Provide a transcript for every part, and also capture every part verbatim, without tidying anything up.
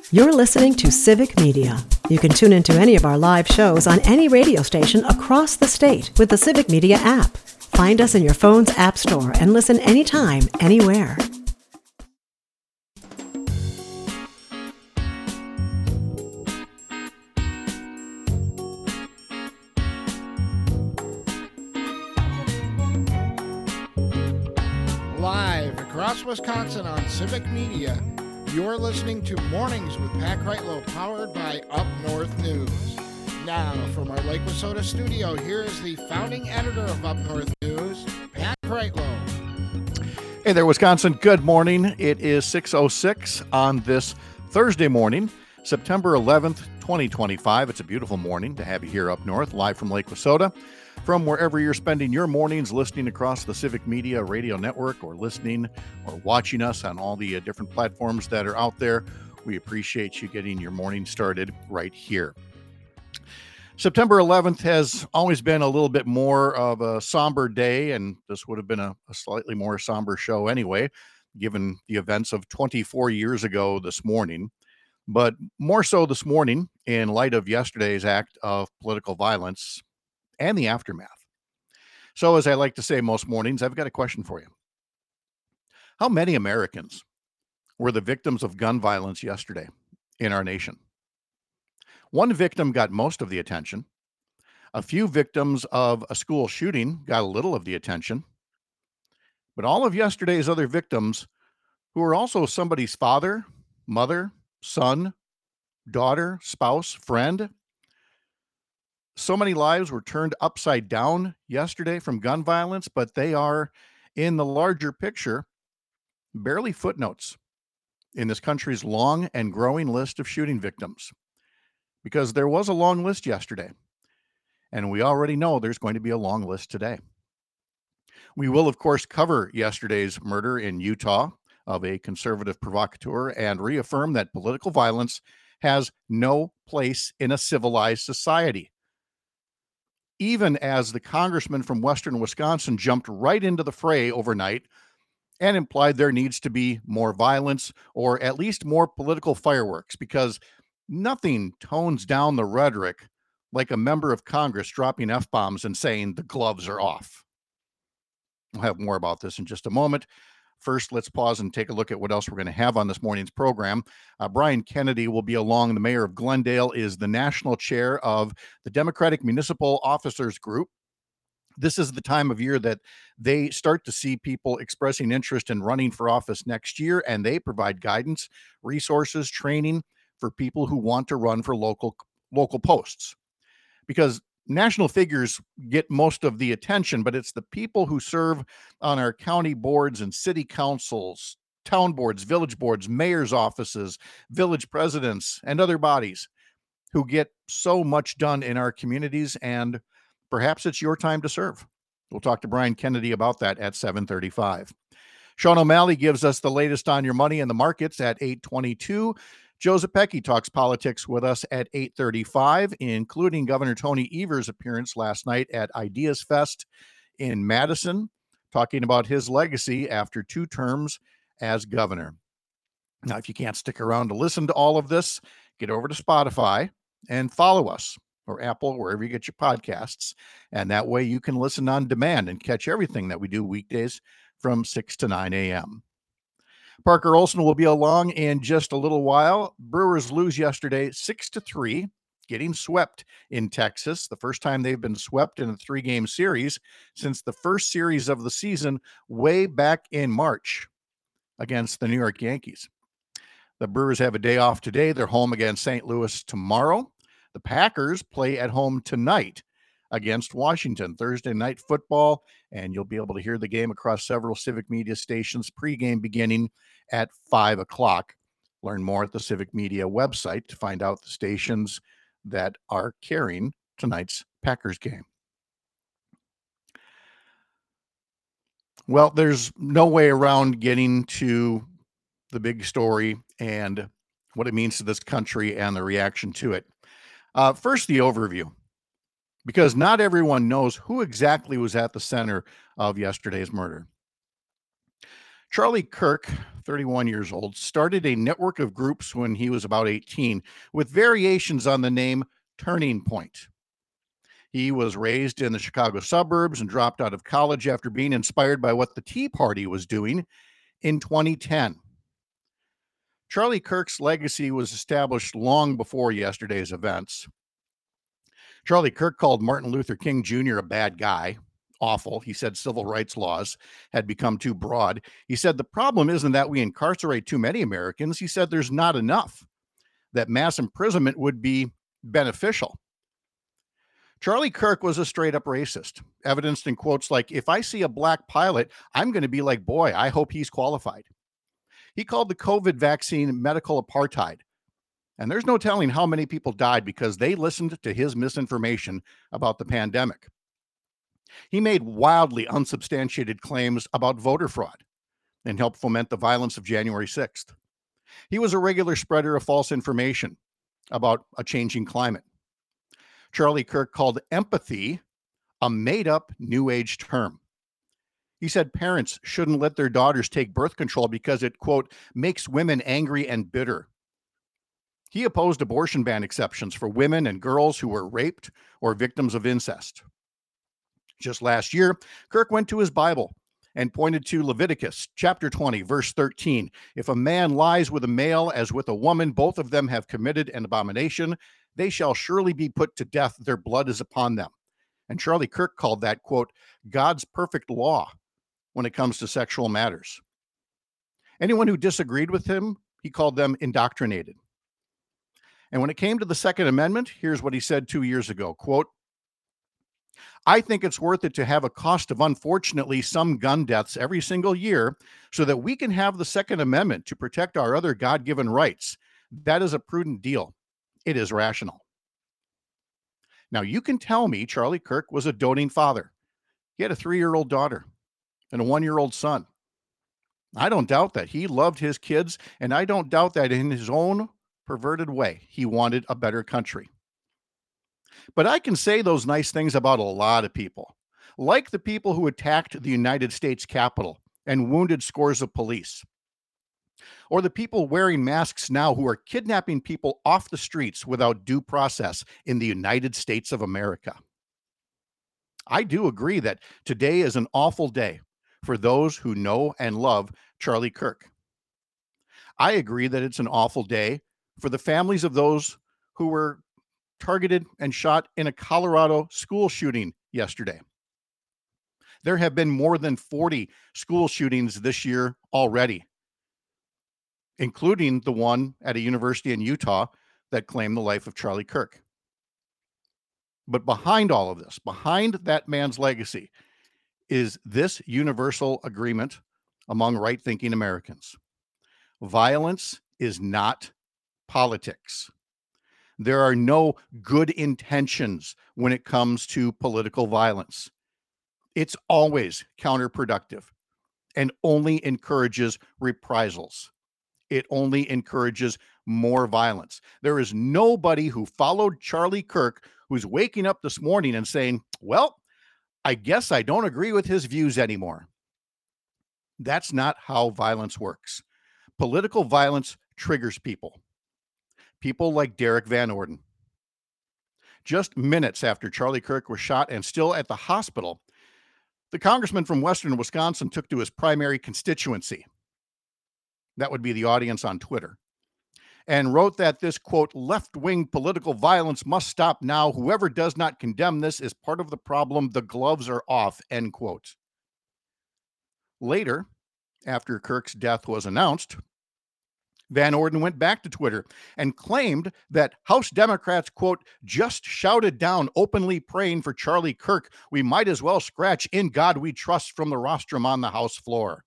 You're listening to Civic Media. You can tune into any of our live shows on any radio station across the state with the Civic Media app. Find us in your phone's app store and listen anytime, anywhere. Live across Wisconsin on Civic Media, you're listening to Mornings with Pat Kreitlow, powered by Up North News. Now, from our Lake Wissota studio, here is the founding editor of Up North News, Pat Kreitlow. Hey there, Wisconsin. Good morning. It is six oh six on this Thursday morning, September eleventh, twenty twenty-five. It's a beautiful morning to have you here up north, live from Lake Wissota. From wherever you're spending your mornings listening across the Civic Media radio network, or listening or watching us on all the uh, different platforms that are out there, we appreciate you getting your morning started right here. September eleventh has always been a little bit more of a somber day, and this would have been a, a slightly more somber show anyway, given the events of twenty-four years ago this morning. But more so this morning, in light of yesterday's act of political violence and the aftermath. So, as I like to say most mornings, I've got a question for you. How many Americans were the victims of gun violence yesterday in our nation? One victim got most of the attention. A few victims of a school shooting got a little of the attention. But all of yesterday's other victims, who were also somebody's father, mother, son, daughter, spouse, friend, so many lives were turned upside down yesterday from gun violence, but they are, in the larger picture, barely footnotes in this country's long and growing list of shooting victims. Because there was a long list yesterday, and we already know there's going to be a long list today. We will, of course, cover yesterday's murder in Utah of a conservative provocateur and reaffirm that political violence has no place in a civilized society. Even as the congressman from Western Wisconsin jumped right into the fray overnight and implied there needs to be more violence, or at least more political fireworks, because nothing tones down the rhetoric like a member of Congress dropping F-bombs and saying the gloves are off. We'll have more about this in just a moment. First, let's pause and take a look at what else we're going to have on this morning's program. Uh, Brian Kennedy will be along. The mayor of Glendale is the national chair of the Democratic Municipal Officers Group. This is the time of year that they start to see people expressing interest in running for office next year, and they provide guidance, resources, training for people who want to run for local local posts. Because national figures get most of the attention, but it's the people who serve on our county boards and city councils, town boards, village boards, mayor's offices, village presidents, and other bodies who get so much done in our communities, and perhaps it's your time to serve. We'll talk to Brian Kennedy about that at seven thirty-five. Sean O'Malley gives us the latest on your money and the markets at eight twenty-two. Joe Zepecki talks politics with us at eight thirty-five, including Governor Tony Evers' appearance last night at Ideas Fest in Madison, talking about his legacy after two terms as governor. Now, if you can't stick around to listen to all of this, get over to Spotify and follow us, or Apple, wherever you get your podcasts. And that way you can listen on demand and catch everything that we do weekdays from six to nine a.m. Parker Olson will be along in just a little while. Brewers lose yesterday six to three, getting swept in Texas. The first time they've been swept in a three-game series since the first series of the season way back in March against the New York Yankees. The Brewers have a day off today. They're home against Saint Louis tomorrow. The Packers play at home tonight against Washington, Thursday night football, and you'll be able to hear the game across several Civic Media stations, pregame beginning at five o'clock. Learn more at the Civic Media website to find out the stations that are carrying tonight's Packers game. Well, there's no way around getting to the big story and what it means to this country and the reaction to it. Uh, first, the overview, because not everyone knows who exactly was at the center of yesterday's murder. Charlie Kirk, thirty-one years old, started a network of groups when he was about eighteen with variations on the name Turning Point. He was raised in the Chicago suburbs and dropped out of college after being inspired by what the Tea Party was doing in twenty ten. Charlie Kirk's legacy was established long before yesterday's events. Charlie Kirk called Martin Luther King Junior a bad guy. Awful. He said civil rights laws had become too broad. He said the problem isn't that we incarcerate too many Americans. He said there's not enough, that mass imprisonment would be beneficial. Charlie Kirk was a straight up racist, evidenced in quotes like, "If I see a black pilot, I'm going to be like, boy, I hope he's qualified." He called the COVID vaccine medical apartheid. And there's no telling how many people died because they listened to his misinformation about the pandemic. He made wildly unsubstantiated claims about voter fraud and helped foment the violence of January sixth. He was a regular spreader of false information about a changing climate. Charlie Kirk called empathy a made-up New Age term. He said parents shouldn't let their daughters take birth control because it, quote, makes women angry and bitter. He opposed abortion ban exceptions for women and girls who were raped or victims of incest. Just last year, Kirk went to his Bible and pointed to Leviticus chapter twenty, verse thirteen. If a man lies with a male as with a woman, both of them have committed an abomination. They shall surely be put to death. Their blood is upon them. And Charlie Kirk called that, quote, God's perfect law when it comes to sexual matters. Anyone who disagreed with him, he called them indoctrinated. And when it came to the Second Amendment, here's what he said two years ago, quote, I think it's worth it to have a cost of, unfortunately, some gun deaths every single year so that we can have the Second Amendment to protect our other God-given rights. That is a prudent deal. It is rational. Now, you can tell me Charlie Kirk was a doting father. He had a three-year-old daughter and a one-year-old son. I don't doubt that he loved his kids, and I don't doubt that in his own perverted way, he wanted a better country. But I can say those nice things about a lot of people, like the people who attacked the United States Capitol and wounded scores of police, or the people wearing masks now who are kidnapping people off the streets without due process in the United States of America. I do agree that today is an awful day for those who know and love Charlie Kirk. I agree that it's an awful day for the families of those who were targeted and shot in a Colorado school shooting yesterday. There have been more than forty school shootings this year already, including the one at a university in Utah that claimed the life of Charlie Kirk. But behind all of this, behind that man's legacy, is this universal agreement among right-thinking Americans. Violence is not politics. There are no good intentions when it comes to political violence. It's always counterproductive and only encourages reprisals. It only encourages more violence. There is nobody who followed Charlie Kirk who's waking up this morning and saying, well, I guess I don't agree with his views anymore. That's not how violence works. Political violence triggers people. People like Derek Van Orden. Just minutes after Charlie Kirk was shot and still at the hospital, the congressman from Western Wisconsin took to his primary constituency. That would be the audience on Twitter. And wrote that this, quote, left-wing political violence must stop now. Whoever does not condemn this is part of the problem. The gloves are off, end quote. Later, after Kirk's death was announced, Van Orden went back to Twitter and claimed that House Democrats, quote, just shouted down openly praying for Charlie Kirk. We might as well scratch "In God We Trust" from the rostrum on the House floor.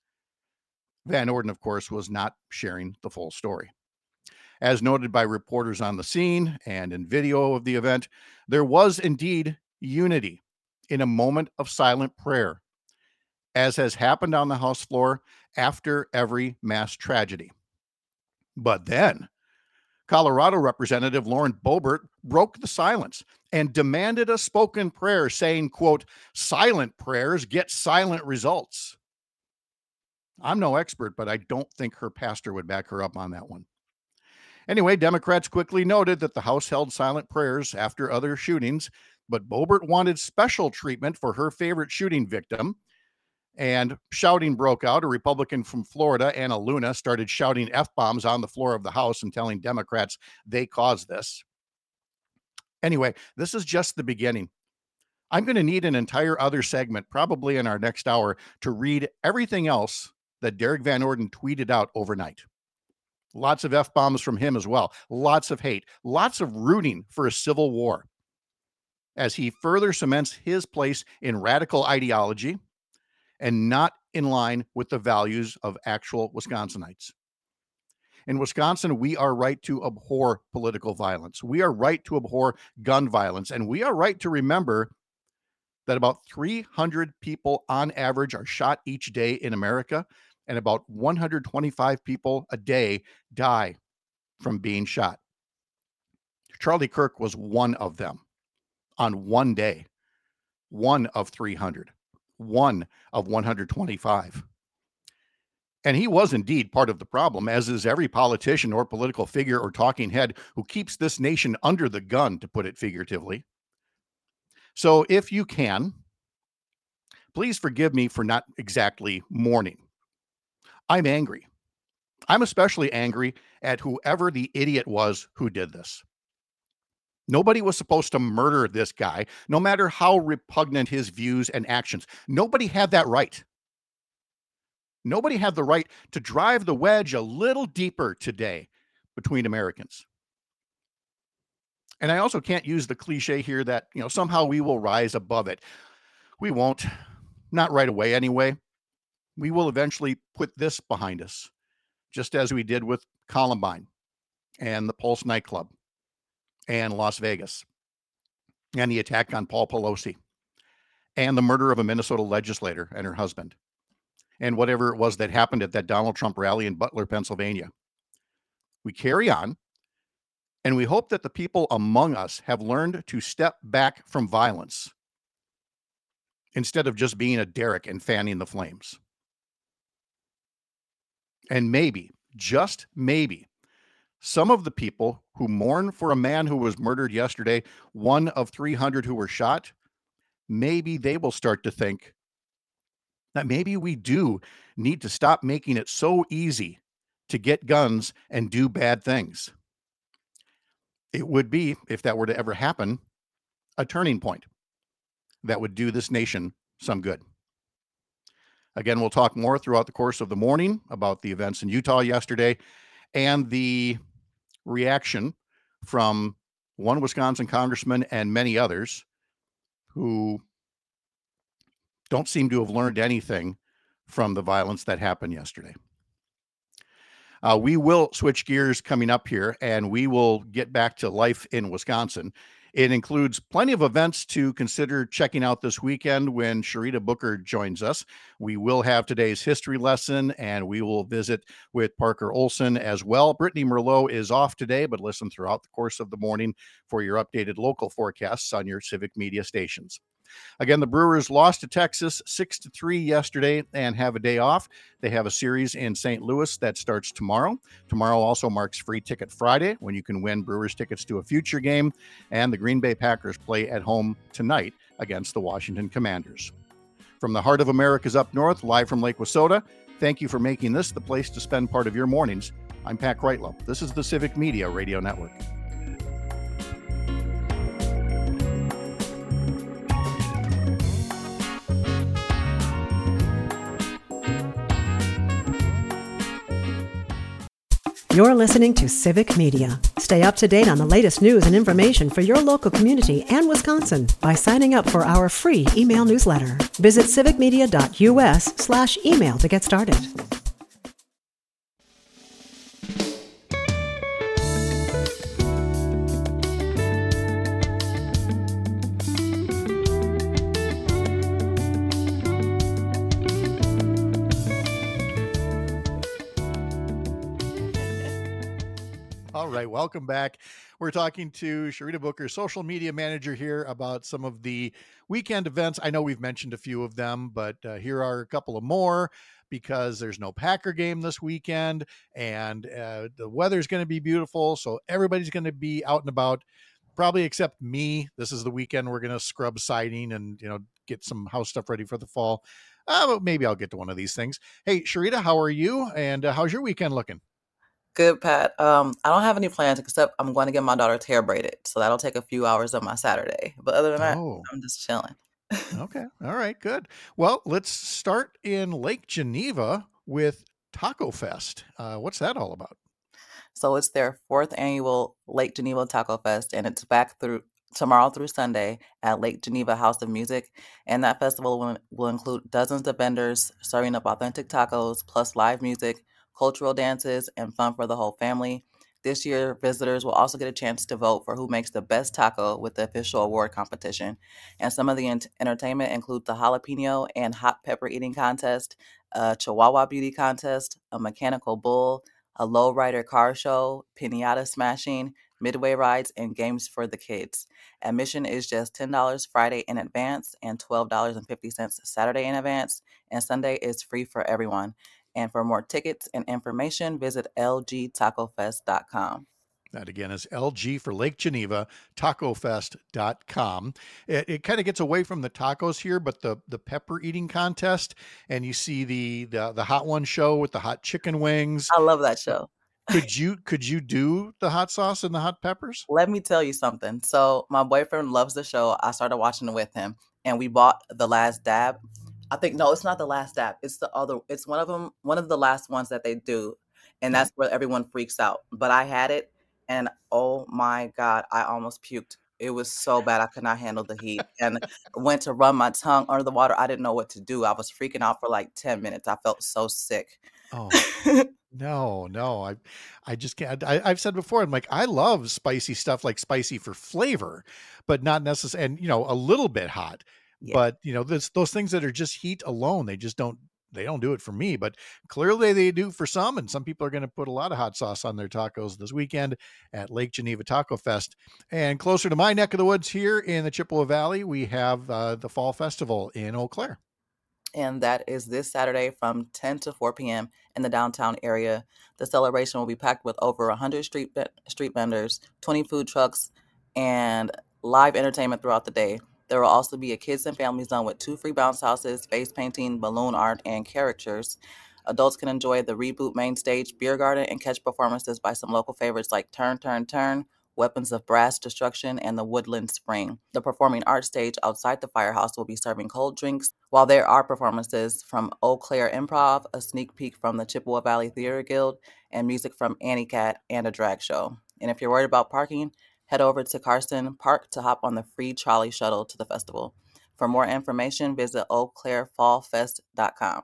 Van Orden, of course, was not sharing the full story. As noted by reporters on the scene and in video of the event, there was indeed unity in a moment of silent prayer, as has happened on the House floor after every mass tragedy. But then, Colorado Representative Lauren Boebert broke the silence and demanded a spoken prayer saying, quote, silent prayers get silent results. I'm no expert, but I don't think her pastor would back her up on that one. Anyway, Democrats quickly noted that the House held silent prayers after other shootings, but Boebert wanted special treatment for her favorite shooting victim. And shouting broke out. A Republican from Florida, Anna Luna, started shouting F-bombs on the floor of the House and telling Democrats they caused this. Anyway, this is just the beginning. I'm going to need an entire other segment, probably in our next hour, to read everything else that Derek Van Orden tweeted out overnight. Lots of F-bombs from him as well. Lots of hate. Lots of rooting for a civil war as he further cements his place in radical ideology and not in line with the values of actual Wisconsinites. In Wisconsin, we are right to abhor political violence. We are right to abhor gun violence. And we are right to remember that about three hundred people on average are shot each day in America, and about one hundred twenty-five people a day die from being shot. Charlie Kirk was one of them on one day, one of three hundred. One of one hundred twenty-five. And he was indeed part of the problem, as is every politician or political figure or talking head who keeps this nation under the gun, to put it figuratively. So if you can, please forgive me for not exactly mourning. I'm angry. I'm especially angry at whoever the idiot was who did this. Nobody was supposed to murder this guy, no matter how repugnant his views and actions. Nobody had that right. Nobody had the right to drive the wedge a little deeper today between Americans. And I also can't use the cliche here that, you know, somehow we will rise above it. We won't. Not right away anyway. We will eventually put this behind us, just as we did with Columbine and the Pulse nightclub and Las Vegas, and the attack on Paul Pelosi, and the murder of a Minnesota legislator and her husband, and whatever it was that happened at that Donald Trump rally in Butler, Pennsylvania. We carry on, and we hope that the people among us have learned to step back from violence instead of just being a derrick and fanning the flames. And maybe, just maybe, some of the people who mourn for a man who was murdered yesterday, one of three hundred who were shot, maybe they will start to think that maybe we do need to stop making it so easy to get guns and do bad things. It would be, if that were to ever happen, a turning point that would do this nation some good. Again, we'll talk more throughout the course of the morning about the events in Utah yesterday and the reaction from one Wisconsin congressman and many others who don't seem to have learned anything from the violence that happened yesterday. Uh, we will switch gears coming up here, and we will get back to life in Wisconsin. It includes plenty of events to consider checking out this weekend when Sharita Booker joins us. We will have today's history lesson, and we will visit with Parker Olson as well. Brittany Merlot is off today, but listen throughout the course of the morning for your updated local forecasts on your Civic Media stations. Again, the Brewers lost to Texas six to three yesterday and have a day off. They have a series in Saint Louis that starts tomorrow. Tomorrow also marks Free Ticket Friday, when you can win Brewers tickets to a future game. And the Green Bay Packers play at home tonight against the Washington Commanders. From the heart of America's up north, live from Lake Wissota, thank you for making this the place to spend part of your mornings. I'm Pat Kreitlow. This is the Civic Media Radio Network. You're listening to Civic Media. Stay up to date on the latest news and information for your local community and Wisconsin by signing up for our free email newsletter. Visit civicmedia.us slash email to get started. All right, welcome back. We're talking to Sharita Booker, social media manager here, about some of the weekend events. I know we've mentioned a few of them, but uh, here are a couple of more. because there's no Packer game this weekend, and uh, the weather's going to be beautiful. So everybody's going to be out and about, probably except me. This is the weekend we're going to scrub siding and, you know, get some house stuff ready for the fall. Uh, but maybe I'll get to one of these things. Hey, Sharita, how are you? And uh, how's your weekend looking? Good, Pat. Um, I don't have any plans except I'm going to get my daughter's hair braided. So that'll take a few hours of my Saturday. But other than that, Oh, I'm just chilling. okay. All right, good. Well, let's start in Lake Geneva with Taco Fest. Uh, what's that all about? So it's their fourth annual Lake Geneva Taco Fest, and it's back through tomorrow through Sunday at Lake Geneva House of Music. And that festival will, will include dozens of vendors serving up authentic tacos, plus live music, cultural dances, and fun for the whole family. This year, visitors will also get a chance to vote for who makes the best taco with the official award competition. And some of the ent- entertainment includes the jalapeno and hot pepper eating contest, a Chihuahua beauty contest, a mechanical bull, a lowrider car show, pinata smashing, midway rides, and games for the kids. Admission is just ten dollars Friday in advance and twelve dollars and fifty cents Saturday in advance, and Sunday is free for everyone. And for more tickets and information, visit L G taco fest dot com. That again is L G for Lake Geneva, taco fest dot com. It, it kind of gets away from the tacos here, but the the pepper eating contest, and you see the the the hot one show with the hot chicken wings. I love that show. Could you could you do the hot sauce and the hot peppers? Let me tell you something. So my boyfriend loves the show. I started watching it with him, and we bought The Last Dab. I think no, it's not The Last Dab. It's the other. It's one of them. One of the last ones that they do, and that's where everyone freaks out. But I had it, and oh my God, I almost puked. It was so bad. I could not handle the heat, and went to run my tongue under the water. I didn't know what to do. I was freaking out for like ten minutes. I felt so sick. Oh. No, no, I, I just can't. I, I've said before, I'm like, I love spicy stuff, like spicy for flavor, but not necessarily, and you know, a little bit hot. Yeah. But you know, this those things that are just heat alone, they just don't they don't do it for me. But clearly, they do for some, and some people are going to put a lot of hot sauce on their tacos this weekend at Lake Geneva Taco Fest. And closer to my neck of the woods here in the Chippewa Valley, we have uh, the Fall Festival in Eau Claire. And that is this Saturday from ten to four p.m. in the downtown area. The celebration will be packed with over one hundred street street vendors, twenty food trucks, and live entertainment throughout the day. There will also be a kids and family zone with two free bounce houses, face painting, balloon art, and characters. Adults can enjoy the Reboot Main Stage Beer Garden and catch performances by some local favorites like Turn, Turn, Turn, Weapons of Brass Destruction, and the Woodland Spring. The performing arts stage outside the firehouse will be serving cold drinks, while there are performances from Eau Claire Improv, a sneak peek from the Chippewa Valley Theater Guild, and music from Annie Cat and a drag show. And if you're worried about parking, head over to Carson Park to hop on the free trolley shuttle to the festival. For more information, visit eau claire fall fest dot com.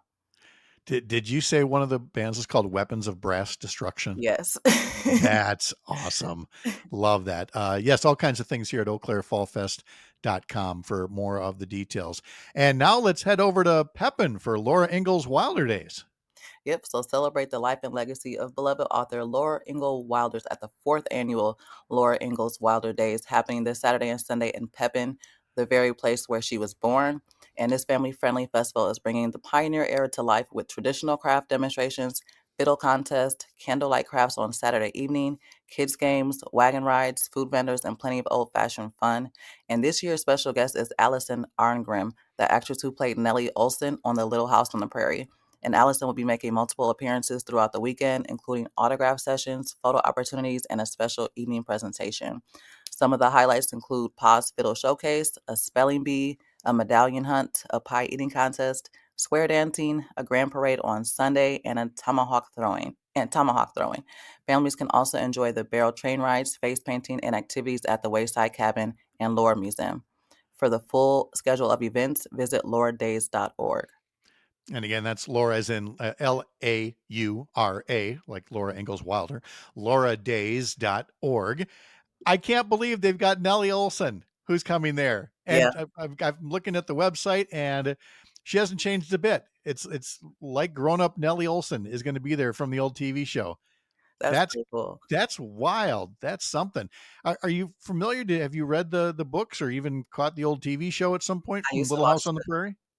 Did Did you say one of the bands is called Weapons of Brass Destruction? Yes. That's awesome. Love that. Uh, yes, all kinds of things here at eau claire fall fest dot com for more of the details. And now let's head over to Pepin for Laura Ingalls Wilder Days. Yep, so celebrate the life and legacy of beloved author Laura Ingalls Wilder at the fourth annual Laura Ingalls Wilder Days, happening this Saturday and Sunday in Pepin, the very place where she was born. And this family-friendly festival is bringing the pioneer era to life with traditional craft demonstrations, fiddle contest, candlelight crafts on Saturday evening, kids games, wagon rides, food vendors, and plenty of old-fashioned fun. And this year's special guest is Allison Arngrim, the actress who played Nellie Olson on The Little House on the Prairie. And Allison will be making multiple appearances throughout the weekend, including autograph sessions, photo opportunities, and a special evening presentation. Some of the highlights include Pa's Fiddle Showcase, a spelling bee, a medallion hunt, a pie eating contest, square dancing, a grand parade on Sunday, and a tomahawk throwing. And tomahawk throwing. Families can also enjoy the barrel train rides, face painting, and activities at the Wayside Cabin and Laura Museum. For the full schedule of events, visit laura days dot org. And again, that's Laura as in uh, L A U R A, like Laura Ingalls Wilder, laura days dot org. I can't believe they've got Nellie Olson who's coming there. And Yeah. I've, I've, I'm looking at the website and she hasn't changed a bit. It's it's like grown up Nellie Olson is going to be there from the old T V show. That's, That's pretty cool. That's wild. That's something. Are, are you familiar? To, have you read the the books or even caught the old T V show at some point I from used to Little watch House on the the- Prairie?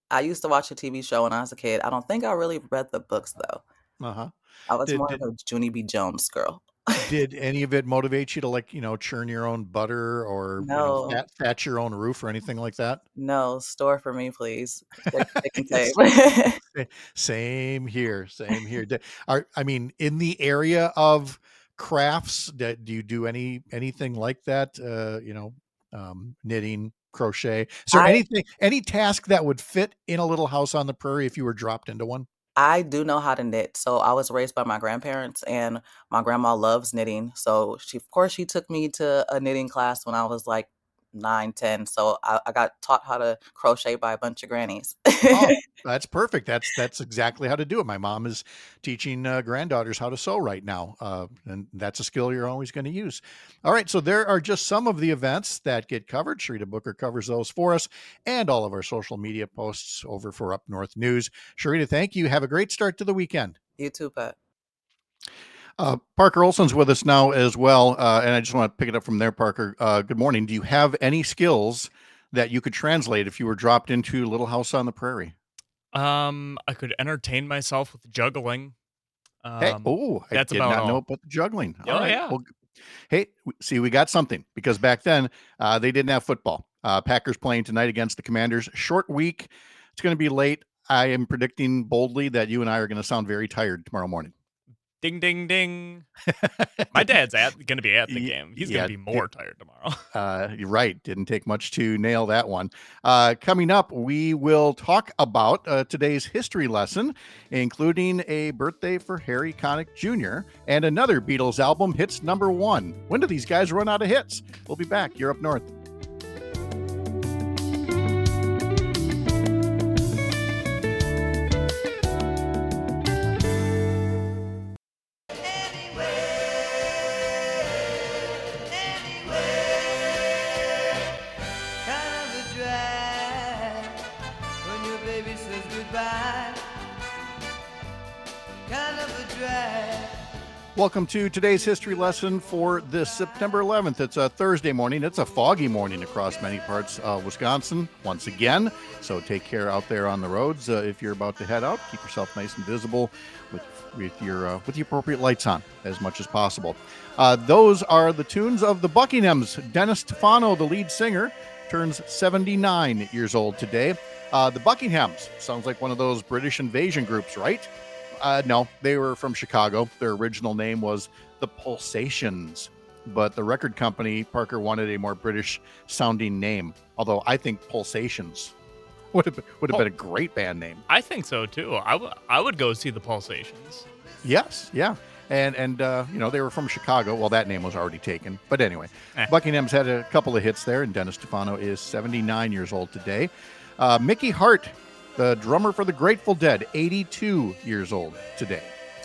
I used to watch a T V show when I was a kid. I don't think I really read the books, though. Uh-huh. I was Did more of did a Junie B. Jones girl. did any of it motivate you to, like, you know, churn your own butter or, you know, No. fat thatch your own roof or anything like that? No, store for me, please. Stick stick and tape. Yes. Sa Same here, same here. D are I mean, in the area of crafts, that do you do any anything like that? Uh, you know, um, knitting, crochet? Is there I anything any task that would fit in a little house on the prairie if you were dropped into one? I do know how to knit. So I was raised by my grandparents, and my grandma loves knitting. So she, of course, she took me to a knitting class when I was like nine, ten. So I, I got taught how to crochet by a bunch of grannies. Oh, that's perfect. That's that's exactly how to do it. My mom is teaching uh, granddaughters how to sew right now, uh, and that's a skill you're always going to use. All right, so there are just some of the events that get covered. Sharita Booker covers those for us, and all of our social media posts over for Up North News. Sharita, thank you. Have a great start to the weekend. You too, Pat. Uh, Parker Olson's with us now as well, uh, and I just want to pick it up from there. Parker, uh, good morning. Do you have any skills that you could translate if you were dropped into Little House on the Prairie? Um, I could entertain myself with juggling. Hey, Um, oh, I that's did about not know all. about the juggling. All Oh, right. yeah. Well, g- hey, w- see, we got something because back then uh, they didn't have football. Uh, Packers playing tonight against the Commanders. Short week. It's going to be late. I am predicting boldly that you and I are going to sound very tired tomorrow morning. Ding, ding, ding. My dad's at going to be at the Ye- game. He's yeah, going to be more tired tomorrow. Uh, you're right. Didn't take much to nail that one. Uh, coming up, we will talk about uh, today's history lesson, including a birthday for Harry Connick Junior and another Beatles album hits number one. When do these guys run out of hits? We'll be back. You're Up North. Kind of a drag when your baby says goodbye. Kind of a drag. Welcome to today's history lesson for this September eleventh. It's a Thursday morning. It's a foggy morning across many parts of Wisconsin once again. So take care out there on the roads. Uh, if you're about to head out, keep yourself nice and visible with with your uh, with the appropriate lights on as much as possible. Uh, those are the tunes of the Buckinghams. Dennis Stefano, the lead singer, turns seventy-nine years old today. Uh, the Buckinghams sounds like one of those British invasion groups, right? Uh, no, they were from Chicago. Their original name was the Pulsations, but the record company, Parker, wanted a more British sounding name. Although I think Pulsations would have, would have been a great band name. I think so, too. I, w- I would go see the Pulsations. Yes, yeah. And, and uh, you know, they were from Chicago. Well, that name was already taken. But anyway, Eh. Buckingham's had a couple of hits there, and Dennis Stefano is seventy-nine years old today. Uh, Mickey Hart, the drummer for the Grateful Dead, eighty-two years old today.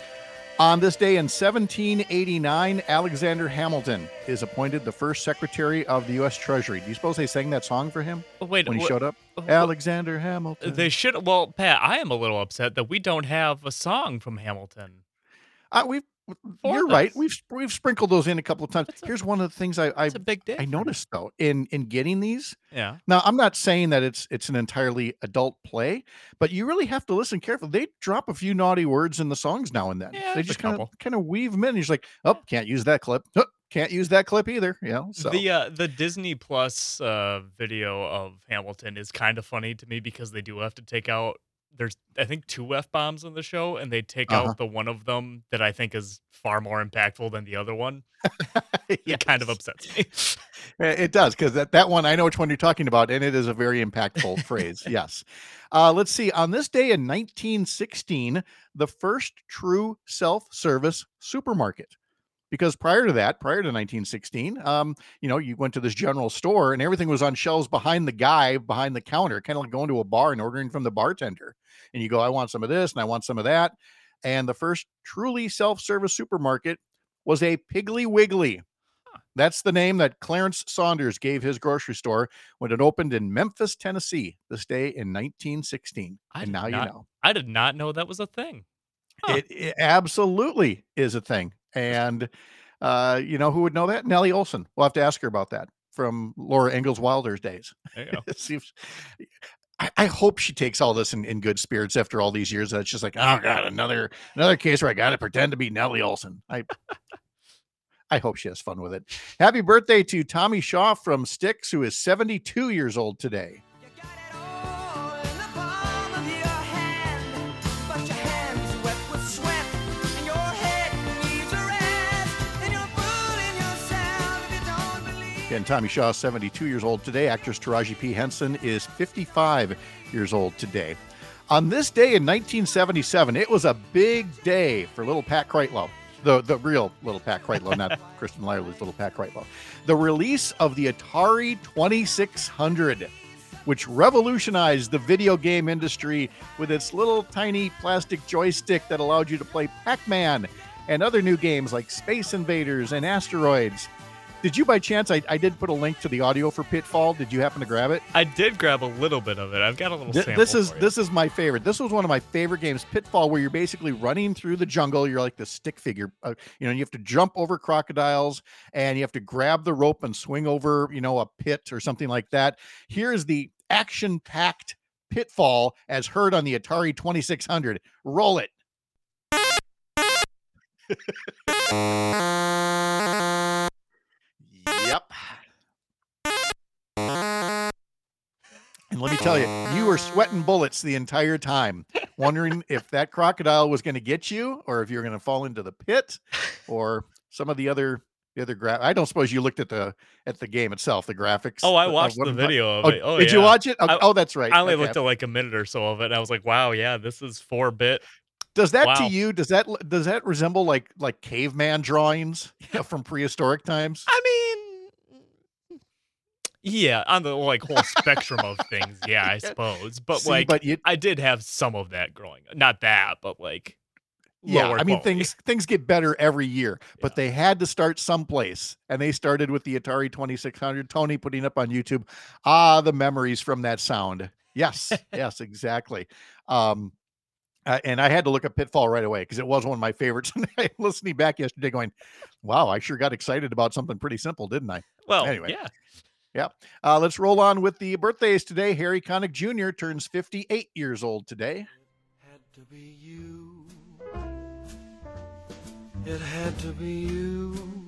On this day in seventeen eighty-nine, Alexander Hamilton is appointed the first Secretary of the U S Treasury. Do you suppose they sang that song for him Oh, wait, when he wh- showed up? wh- Alexander Hamilton. They should. Well, Pat, I am a little upset that we don't have a song from Hamilton. Uh, we've For you're right. us. We've we've sprinkled those in a couple of times. That's a- Here's one of the things I I, It's a big I difference. noticed though in in getting these. Yeah. Now, I'm not saying that it's it's an entirely adult play, but you really have to listen carefully. They drop a few naughty words in the songs now and then. Yeah, they there's a just kind of couple. kind of weave them in. You're just like, oh, can't use that clip. Oh, can't use that clip either. You know. So The uh, the Disney Plus uh, video of Hamilton is kind of funny to me because they do have to take out. There's I think two F bombs in the show, and they take Uh-huh. out the one of them that I think is far more impactful than the other one. It kind of Yes. upsets me. Uh, It does, because that, that one, I know which one you're talking about, and it is a very impactful phrase. Yes. Uh, let's see. On this day in nineteen sixteen, the first true self service supermarket. Because prior to that, prior to nineteen sixteen, um, you know, you went to this general store and everything was on shelves behind the guy behind the counter, kind of like going to a bar and ordering from the bartender. And you go, I want some of this and I want some of that. And the first truly self service supermarket was a Piggly Wiggly. That's the name that Clarence Saunders gave his grocery store when it opened in Memphis, Tennessee, this day in nineteen sixteen. I And did now you not- know. I did not know that was a thing. Huh. It, it absolutely is a thing. And uh, you know who would know that? Nellie Olson. We'll have to ask her about that from Laura Ingalls Wilder's days. There you go. See if- I, I hope she takes all this in, in good spirits after all these years. That it's just like, oh God, another another case where I got to pretend to be Nellie Olson. I I hope she has fun with it. Happy birthday to Tommy Shaw from Styx, who is seventy-two years old today. And Tommy Shaw, seventy-two years old today. Actress Taraji P. Henson is fifty-five years old today. On this day in nineteen seventy-seven, it was a big day for little Pat Kreitlow. The, the real little Pat Kreitlow, not Kristen Lyerly's little Pat Kreitlow. The release of the Atari twenty-six hundred, which revolutionized the video game industry with its little tiny plastic joystick that allowed you to play Pac-Man and other new games like Space Invaders and Asteroids. Did you by chance, I, I did put a link to the audio for Pitfall. Did you happen to grab it? I did grab a little bit of it. I've got a little Th- sample This is for you. this is my favorite. This was one of my favorite games, Pitfall, where you're basically running through the jungle. You're like the stick figure. Uh, you know, you have to jump over crocodiles and you have to grab the rope and swing over, you know, a pit or something like that. Here's the action-packed Pitfall as heard on the Atari twenty-six hundred. Roll it. Yep. And let me tell you, you were sweating bullets the entire time, wondering if that crocodile was going to get you or if you're going to fall into the pit or some of the other the other gra- I don't suppose you looked at the at the game itself, the graphics. Oh, I uh, watched what the I'm talking- video of Oh, it. Oh, did yeah. you watch it? Oh, I- oh, that's right. I only Okay. looked at like a minute or so of it, and I was like, wow, yeah, this is four bit. Does that to Wow. you? Does that does that resemble like like caveman drawings you know, from prehistoric times? I mean, yeah, on the like whole spectrum of things, yeah, I suppose. But See, like, but you, I did have some of that growing. Not that, but like, yeah, lower I mean quality. things things get better every year, but Yeah. they had to start someplace, and they started with the Atari twenty-six hundred. Tony putting up on YouTube, ah, the memories from that sound. Yes, yes, exactly. Um, uh, and I had to look at Pitfall right away because it was one of my favorites. And I listening back yesterday, going, "Wow, I sure got excited about something pretty simple, didn't I?" Well, anyway. yeah. Uh, let's roll on with the birthdays today. Harry Connick Junior turns fifty-eight years old today. Had to be you. It had to be you.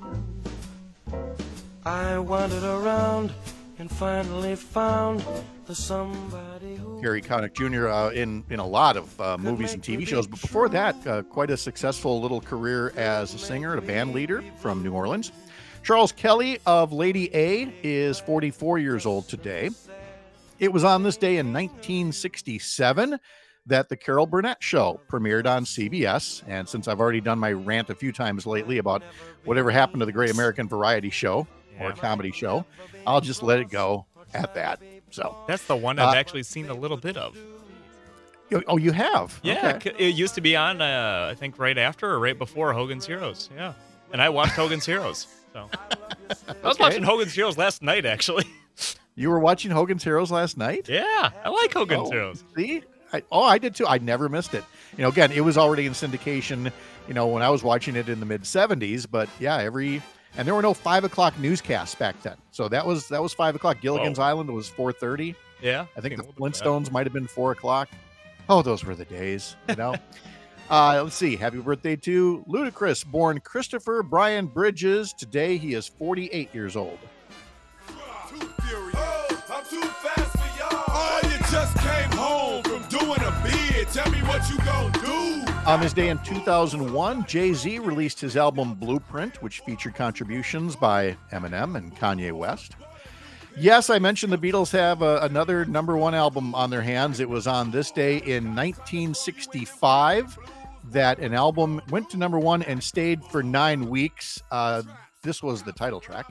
I wandered around and finally found the somebody who. Harry Connick Junior Uh, in in a lot of uh, movies and T V shows, but before that, uh, quite a successful little career as a singer and a band leader from New Orleans. Charles Kelly of Lady A is forty-four years old today. It was on this day in nineteen sixty-seven that the Carol Burnett Show premiered on C B S. And since I've already done my rant a few times lately about whatever happened to the Great American Variety Show or Yeah. comedy show, I'll just let it go at that. So, That's the one I've Uh, actually seen a little bit of. oh, oh, you have? Yeah, Okay. c- it used to be on, uh, I think, right after or right before Hogan's Heroes. Yeah. And I watched Hogan's Heroes. So I was Okay. watching Hogan's Heroes last night, actually. You were watching Hogan's Heroes last night? Yeah, I like Hogan's Oh, Heroes. See? I, oh, I did too. I never missed it. You know, again, it was already in syndication, you know, when I was watching it in the mid seventies, but yeah, every, and there were no five o'clock newscasts back then. So that was, that was five o'clock. Gilligan's Whoa. Island was four thirty. Yeah. I think seen the a little bit of that. Flintstones might've been four o'clock. Oh, those were the days, you know? uh, let's see. Happy birthday to Ludacris, born Christopher Brian Bridges. Today, he is forty-eight years old. Too furious. Oh, I'm too fast for y'all. Oh, you just came home from doing a bid. Tell me what you gonna do. On this day in two thousand one, Jay-Z released his album Blueprint, which featured contributions by Eminem and Kanye West. Yes, I mentioned the Beatles have a, another number one album on their hands. It was on this day in nineteen sixty-five that an album went to number one and stayed for nine weeks. Uh, this was the title track.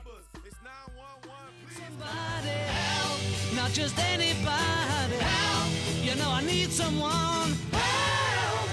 Somebody help, not just anybody help. You know I need someone help.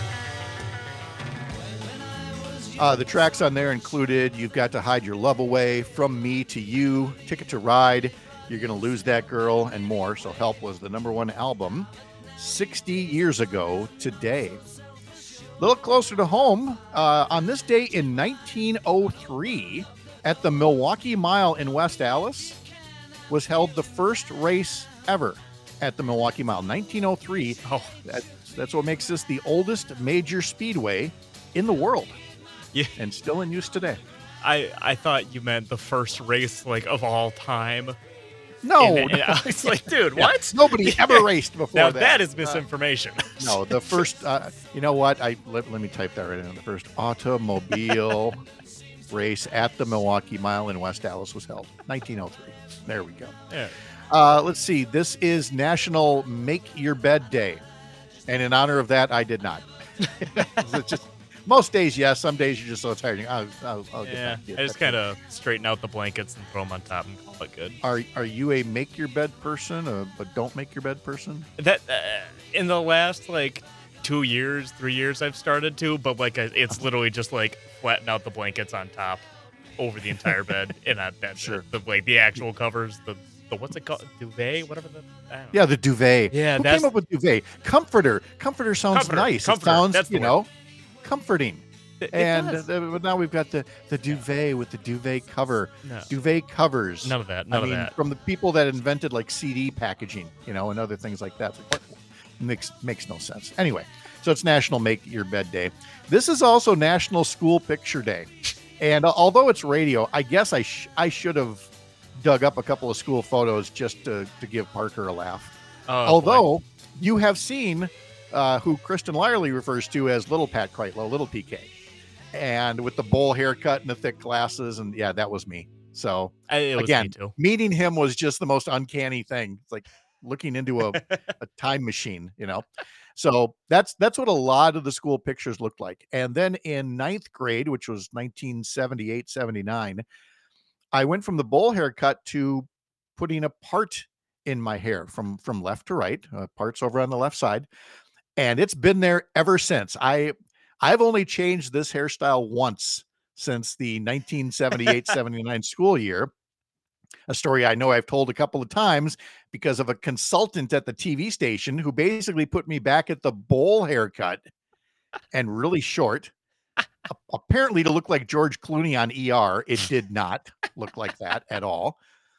When I was Uh, the tracks on there included You've Got to Hide Your Love Away, From Me to You, Ticket to Ride, You're Gonna Lose That Girl, and more. So Help was the number one album sixty years ago today. A little closer to home, uh, on this day in nineteen oh three, at the Milwaukee Mile in West Allis, was held the first race ever at the Milwaukee Mile, nineteen oh three. Oh, That's, that's what makes this the oldest major speedway in the world. Yeah. And still in use today. I I thought you meant the first race like of all time. No, And, and I was like, dude, Yeah, what? Nobody ever raced before Now that. that is Uh, misinformation. no, the first, uh, you know what? I let, let me type that right in. The first automobile race at the Milwaukee Mile in West Dallas was held, nineteen oh three. There we go. Yeah. Uh, let's see. This is National Make Your Bed Day, and in honor of that, I did not. It's just most days, yes. Some days you're just so tired. I'll, I'll, I'll get Yeah, back to you. I just That's kind of straighten out the blankets and throw them on top and call it good. Are are you a make your bed person, or a don't make your bed person? That uh, in the last like two years, three years, I've started to, but like I, it's literally just like flatten out the blankets on top over the entire bed, and uh, that's Sure. it. The like the actual covers, the the what's it called, duvet, whatever the. I don't know. Yeah, the duvet. Yeah, Who that's- came up with duvet? Comforter. Comforter sounds Comforter, nice. comforter, It sounds, that's the you word. know, comforting. It- it and does. uh, but now we've got the, the duvet with the duvet cover. No. Duvet covers. None of that. None I mean, of that. from the people that invented like C D packaging, you know, and other things like that. It's like, what? Makes makes no sense. Anyway, so it's National Make Your Bed Day. This is also National School Picture Day. And uh, although it's radio, I guess I sh- I should have dug up a couple of school photos just to, to give Parker a laugh. Oh, boy. Although you have seen uh, who Kristen Lyerly refers to as Little Pat Kreitlow, Little P K, and with the bowl haircut and the thick glasses, and yeah, that was me. So I, it was again, me too. meeting him was just the most uncanny thing. It's like looking into a, a time machine, you know. So that's that's what a lot of the school pictures looked like. And then in ninth grade, which was nineteen seventy-eight, seventy-nine, I went from the bowl haircut to putting a part in my hair from from left to right, uh, parts over on the left side, and it's been there ever since. I I've only changed this hairstyle once since the nineteen seventy-eight seventy-nine school year. A story I know I've told a couple of times because of a consultant at the T V station who basically put me back at the bowl haircut and really short. A- Apparently to look like George Clooney on E R. It did not look like that at all.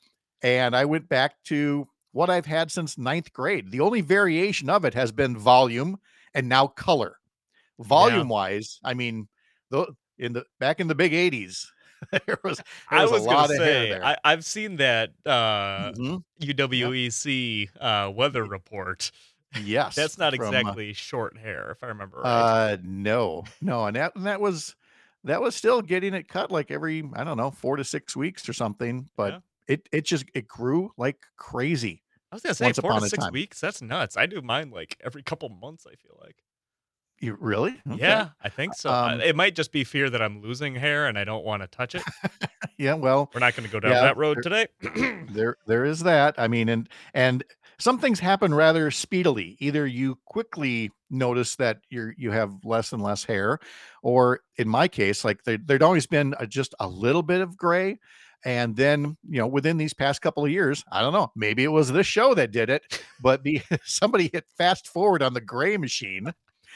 And I went back to what I've had since ninth grade. The only variation of it has been volume and now color. Volume wise, I mean, though in the back in the big eighties, there was, there I was, was a gonna lot of hair say there. I, I've seen that uh, Mhm. U W E C uh, weather report. Yes, That's not from, uh, exactly short hair, if I remember right. Uh, no, no, and that and that was that was still getting it cut like every I don't know four to six weeks or something, but Yeah. it it just it grew like crazy. I was gonna say once four upon to a six time. weeks. That's nuts. I do mine like every couple months. I feel like. You really? Okay. Yeah, I think so. Uh, Um, it might just be fear that I'm losing hair and I don't want to touch it. Yeah. Well, We're not going to go down Yeah, that road there- today. there there is that. I mean, and and some things happen rather speedily. Either you quickly notice that you're you have less and less hair, or in my case, like there, there'd always been a, just a little bit of gray. And then, you know, within these past couple of years, I don't know, maybe it was this show that did it, but the somebody hit fast forward on the gray machine,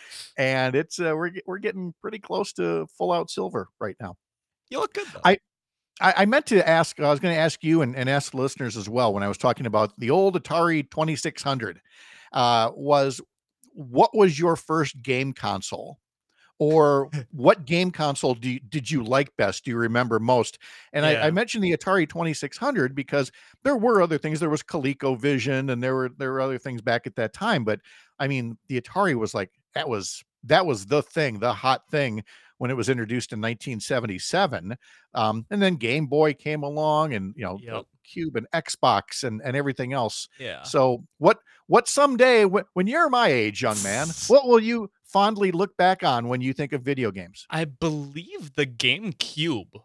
and it's uh, we're get- we're getting pretty close to full out silver right now. You look good though. I- I, I meant to ask, I was going to ask you and, and ask the listeners as well when I was talking about the old Atari twenty-six hundred, uh, was what was your first game console? Or what game console do you, did you like best? Do you remember most? And I, Yeah. I mentioned the Atari twenty-six hundred because there were other things. There was ColecoVision and there were there were other things back at that time. But I mean, the Atari was like that was that was the thing, the hot thing when it was introduced in nineteen seventy-seven. Um, and then Game Boy came along, and you know, the Yep. Cube and Xbox and and everything else. Yeah. So what what someday wh- when you're my age, young man, what will you fondly look back on when you think of video games? I believe the GameCube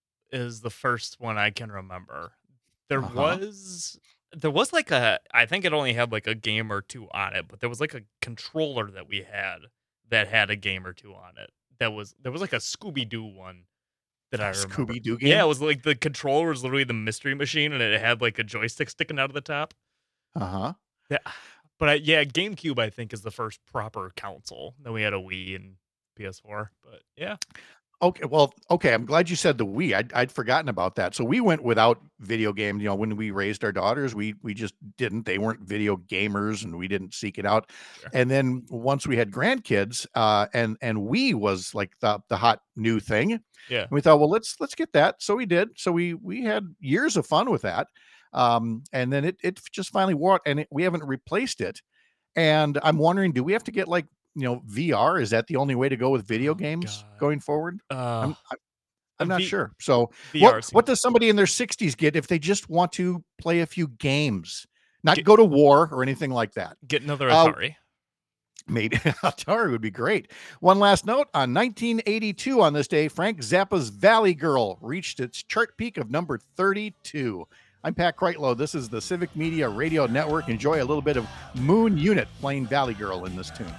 is the first one I can remember. There Uh-huh. was there was like a I think it only had like a game or two on it, but there was like a controller that we had that had a game or two on it. That was there was like a Scooby Doo one that I remember. Scooby Doo game. Yeah, it was like the controller was literally the mystery machine, and it had like a joystick sticking out of the top. Uh huh. Yeah, but I, yeah, GameCube I think is the first proper console. Then we had a Wii and P S four. But yeah, Okay, well, okay. I'm glad you said the we. I'd, I'd forgotten about that. So we went without video games. You know, when we raised our daughters, we we just didn't. They weren't video gamers, and we didn't seek it out. Sure. And then once we had grandkids, uh, and and we was like the the hot new thing. Yeah. And we thought, well, let's let's get that. So we did. So we we had years of fun with that. Um, and then it it just finally wore out, and it, we haven't replaced it. And I'm wondering, do we have to get like, you know, V R? Is that the only way to go with video Oh, games God. going forward? Uh, I'm I'm, I'm the not V- sure. So V R what seems- what does somebody in their sixties get if they just want to play a few games, not Get- go to war or anything like that? Get another Uh, Atari. Maybe Atari would be great. One last note on nineteen eighty-two on this day, Frank Zappa's Valley Girl reached its chart peak of number thirty-two. I'm Pat Kreitlow. This is the Civic Media Radio Network. Enjoy a little bit of Moon Unit playing Valley Girl in this tune.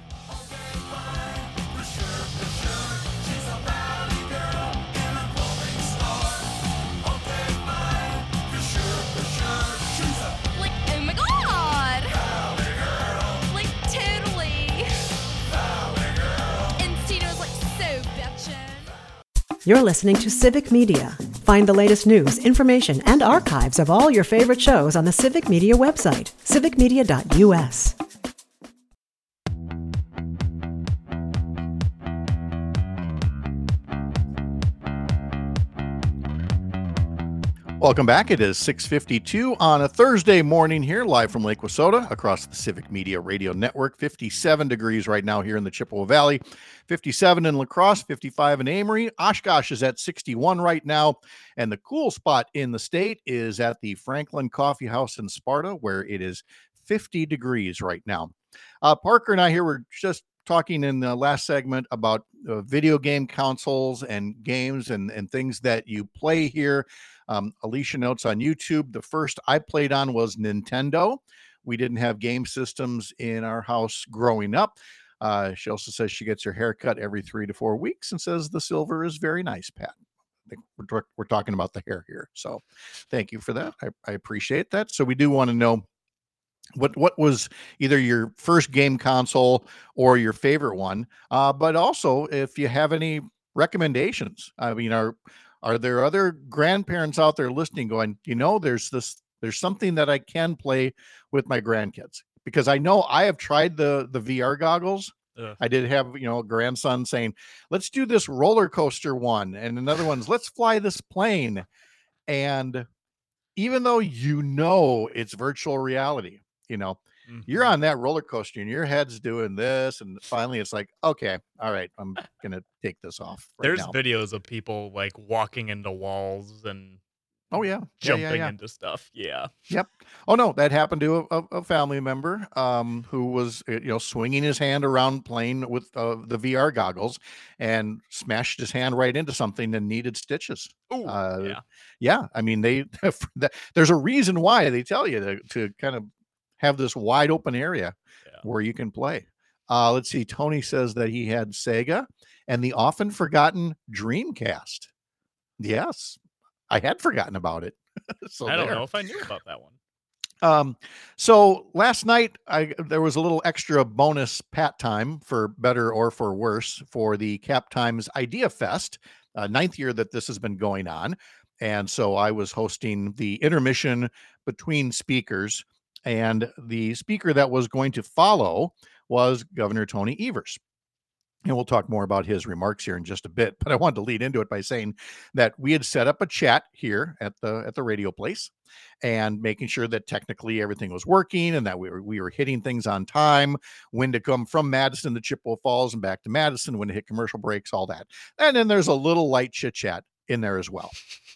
Like, oh my god! Like, totally! And Tino's like so bitchin'. You're listening to Civic Media. Find the latest news, information, and archives of all your favorite shows on the Civic Media website, civic media dot u s. Welcome back. It is six fifty-two on a Thursday morning here, live from Lake Wissota across the Civic Media Radio Network. fifty-seven degrees right now here in the Chippewa Valley, fifty-seven in La Crosse, fifty-five in Amory. Oshkosh is at sixty-one right now. And the cool spot in the state is at the Franklin Coffee House in Sparta, where it is fifty degrees right now. Uh, Parker and I here were just talking in the last segment about uh, video game consoles and games and, and things that you play here. Um, Alicia notes on YouTube, the first I played on was Nintendo. We didn't have game systems in our house growing up. Uh, she also says she gets her hair cut every three to four weeks and says the silver is very nice, Pat. I think we're, we're talking about the hair here. So thank you for that. I, I appreciate that. So we do want to know what what was either your first game console or your favorite one, uh, but also if you have any recommendations. I mean, are are there other grandparents out there listening going, you know, there's this, there's something that I can play with my grandkids? Because I know I have tried the the V R goggles. Ugh. I did have, you know, a grandson saying, let's do this roller coaster one, and another one's let's fly this plane. And even though you know it's virtual reality, you know, Mhm. you're on that roller coaster and your head's doing this, and finally it's like, okay, all right, I'm gonna take this off right There's now. videos of people like walking into walls and Oh yeah, yeah, jumping yeah, yeah. into stuff. Yeah. Yep. Oh no, that happened to a, a, a family member um, who was, uh, you know, swinging his hand around playing with uh, the V R goggles and smashed his hand right into something and needed stitches. Ooh, Uh, yeah. Yeah, I mean, they that, there's a reason why they tell you to to kind of have this wide open area Yeah. where you can play. Uh, let's see. Tony says that he had Sega and the often forgotten Dreamcast. Yes, I had forgotten about it. So I don't there. know if I knew about that one. Um, so last night I there was a little extra bonus Pat time, for better or for worse, for the Cap Times Idea Fest, uh, ninth year that this has been going on. And so I was hosting the intermission between speakers, and the speaker that was going to follow was Governor Tony Evers. And we'll talk more about his remarks here in just a bit, but I wanted to lead into it by saying that we had set up a chat here at the at the radio place and making sure that technically everything was working and that we were we were hitting things on time, when to come from Madison to Chippewa Falls and back to Madison, when to hit commercial breaks, all that. And then there's a little light chit chat in there as well.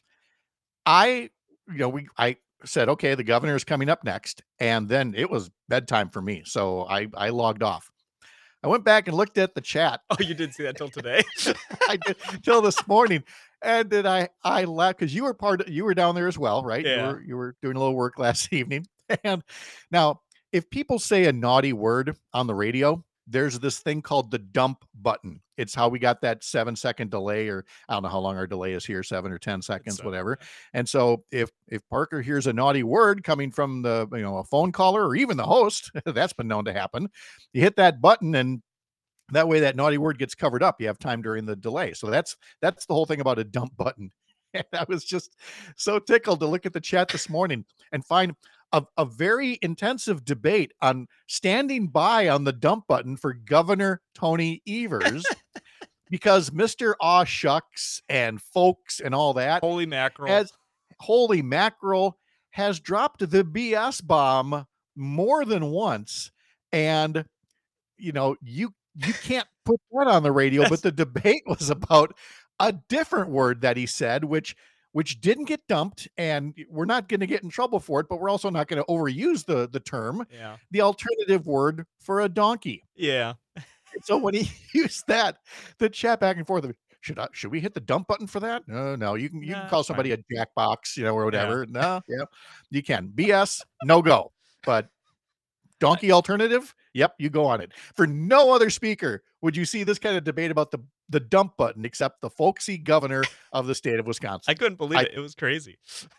I, you know, we I said, okay, the governor is coming up next, and then it was bedtime for me, so I I logged off. I went back and looked at the chat. Oh, you didn't see that till today? I did till this morning, and then I I left because you were part of, you were down there as well, right? Yeah. You were you were doing a little work last evening, and now if people say a naughty word on the radio, there's this thing called the dump button. It's how we got that seven second delay, or I don't know how long our delay is here, seven or ten seconds, seven, whatever. And so if if Parker hears a naughty word coming from the, you know, a phone caller or even the host, that's been known to happen. You hit that button and That way that naughty word gets covered up. You have time during the delay. So that's that's the whole thing about a dump button. And I was just so tickled to look at the chat this morning and find a, a very intensive debate on standing by on the dump button for Governor Tony Evers because Mister Aw Shucks and folks and all that. Holy mackerel. Has, holy mackerel has dropped the B S bomb more than once. And, you know, you You can't put that on the radio, but the debate was about a different word that he said, which which didn't get dumped, and we're not going to get in trouble for it, but we're also not going to overuse the the term. Yeah. The alternative word for a donkey. Yeah. So when he used that, the chat back and forth, should I, should we hit the dump button for that? No, no, you can you Nah, can call it's somebody fine. a jackbox, you know, or whatever. Yeah. No, yeah, you can. B S, no go. But donkey alternative, yep, you go on it. For no other speaker would you see this kind of debate about the, the dump button except the folksy governor of the state of Wisconsin. I couldn't believe I, it. It was crazy.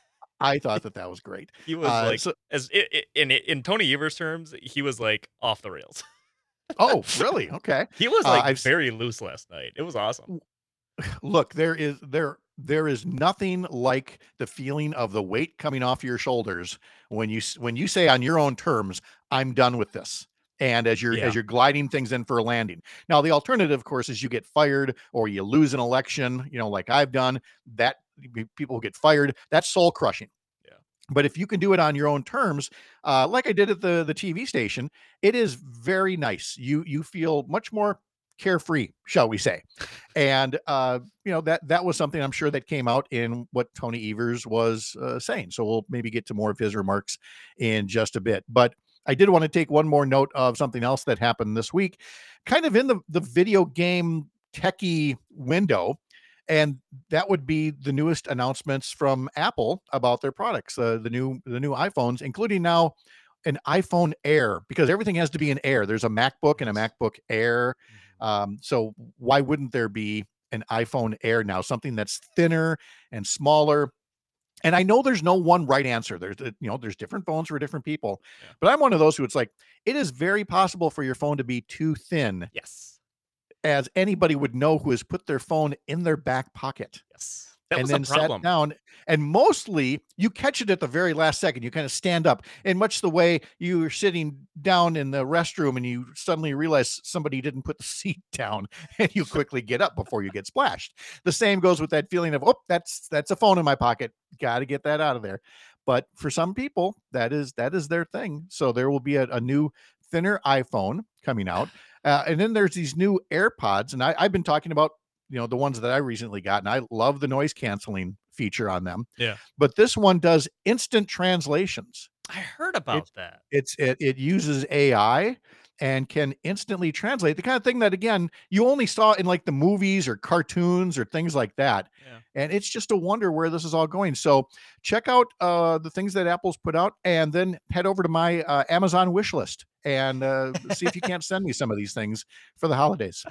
I thought that that was great. He was uh, like, so, as it, it, in in Tony Evers terms, he was like off the rails. Oh, really? Okay. He was like uh, I've, very loose last night. It was awesome. Look, there is there there is nothing like the feeling of the weight coming off your shoulders when you when you say on your own terms, I'm done with this. And as you're Yeah. as you're gliding things in for a landing. Now, the alternative, of course, is you get fired or you lose an election, you know, like I've done. That people get fired. That's soul crushing. Yeah. But if you can do it on your own terms, uh, like I did at the the T V station, it is very nice. You you feel much more carefree, shall we say. And uh you know, that that was something I'm sure that came out in what Tony Evers was uh, saying. So we'll maybe get to more of his remarks in just a bit. But I did want to take one more note of something else that happened this week, kind of in the the video game techie window. And that would be the newest announcements from Apple about their products, uh, the new the new iPhones, including now an iPhone Air, because everything has to be an Air. There's a MacBook and a MacBook Air. Um, so why wouldn't there be an iPhone Air now, something that's thinner and smaller? And I know there's no one right answer. There's, you know, there's different phones for different people, Yeah. but I'm one of those who it's like, it is very possible for your phone to be too thin, Yes. as anybody would know who has put their phone in their back pocket. Yes. That and was then a problem. sat down, and mostly you catch it at the very last second. You kind of stand up, in much the way you were sitting down in the restroom and you suddenly realize somebody didn't put the seat down, and you quickly get up before you get splashed. The same goes with that feeling of, oh, that's that's a phone in my pocket. Got to get that out of there. But for some people, that is that is their thing. So there will be a, a new thinner iPhone coming out, uh, and then there's these new AirPods, and I, I've been talking about, you know, the ones that I recently got, and I love the noise canceling feature on them. Yeah. But this one does instant translations. I heard about It's- that. It's it it uses A I and can instantly translate, the kind of thing that, again, you only saw in like the movies or cartoons or things like that. Yeah. And it's just a wonder where this is all going. So check out uh, the things that Apple's put out, and then head over to my uh, Amazon wish list and uh, see if you can't send me some of these things for the holidays.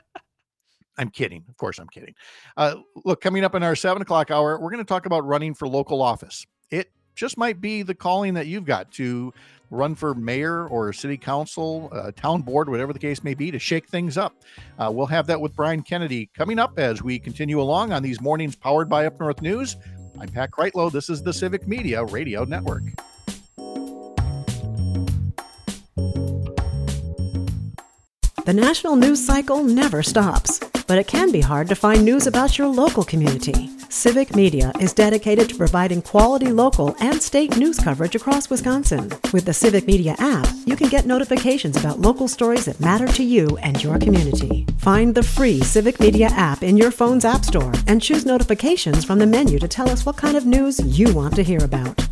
I'm kidding. Of course I'm kidding. Uh, look, coming up in our seven o'clock hour, we're going to talk about running for local office. It just might be the calling that you've got to run for mayor or city council, uh, town board, whatever the case may be, to shake things up. Uh, we'll have that with Brian Kennedy coming up as we continue along on these mornings powered by Up North News. I'm Pat Kreitlow. This is the Civic Media Radio Network. The national news cycle never stops, but it can be hard to find news about your local community. Civic Media is dedicated to providing quality local and state news coverage across Wisconsin. With the Civic Media app, you can get notifications about local stories that matter to you and your community. Find the free Civic Media app in your phone's app store and choose notifications from the menu to tell us what kind of news you want to hear about.